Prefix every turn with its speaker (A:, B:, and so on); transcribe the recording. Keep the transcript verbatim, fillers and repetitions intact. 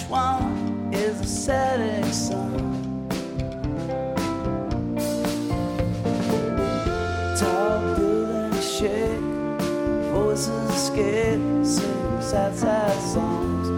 A: one is a setting sun. Tall buildings shake, voices escape, sing sad, sad songs.